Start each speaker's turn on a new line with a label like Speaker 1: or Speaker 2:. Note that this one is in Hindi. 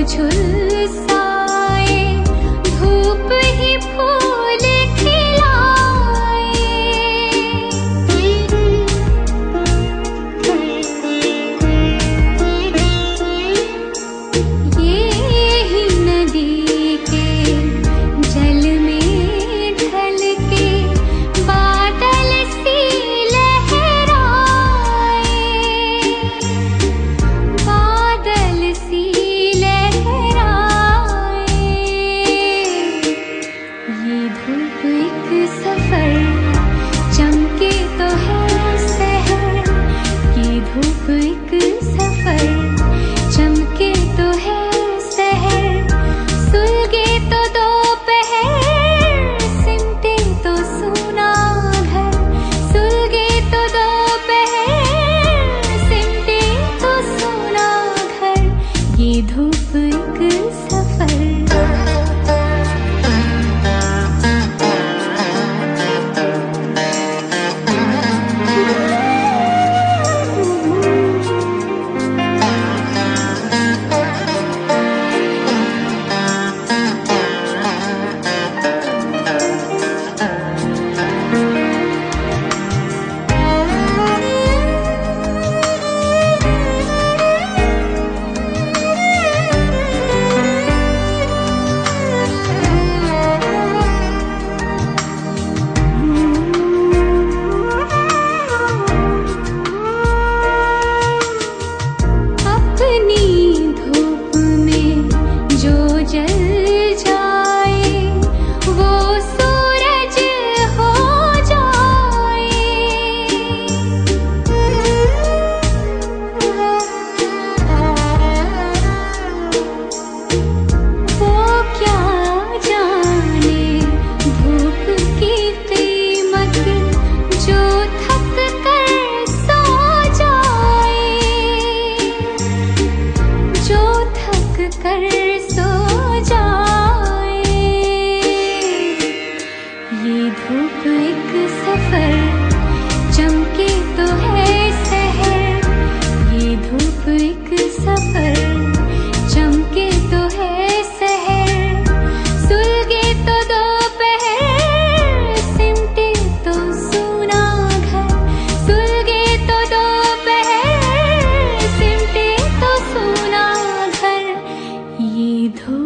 Speaker 1: झुलसाए, धूप ही फूल खिलाए। ये ही नदी के जल में ढल के बादल सी लहराए, बादल सी लहराए। ये धूप एक सफर चमके तो है शहर, ये धूप एक सफर चमके तो है शहर। सुलगे तो दोपहर, सिमटे तो सूना घर। सुलगे तो दोपहर, सिमटे तो सूना घर। ये धूप एक सफर। अपनी धूप में जो जल जाए, वो सूरज हो जाए। वो क्या जाने धूप की कीमत, जो थक कर सो जाए, जो थक कर सो जाए। ये धूप एक सफर चमके तो है शहर, ये धूप एक सफर चमके तो है शहर। सुलगे तो दोपहर, सिमटे तो सूना घर। सुलगे तो दोपहर, सिमटे तो सूना घर। ये धूप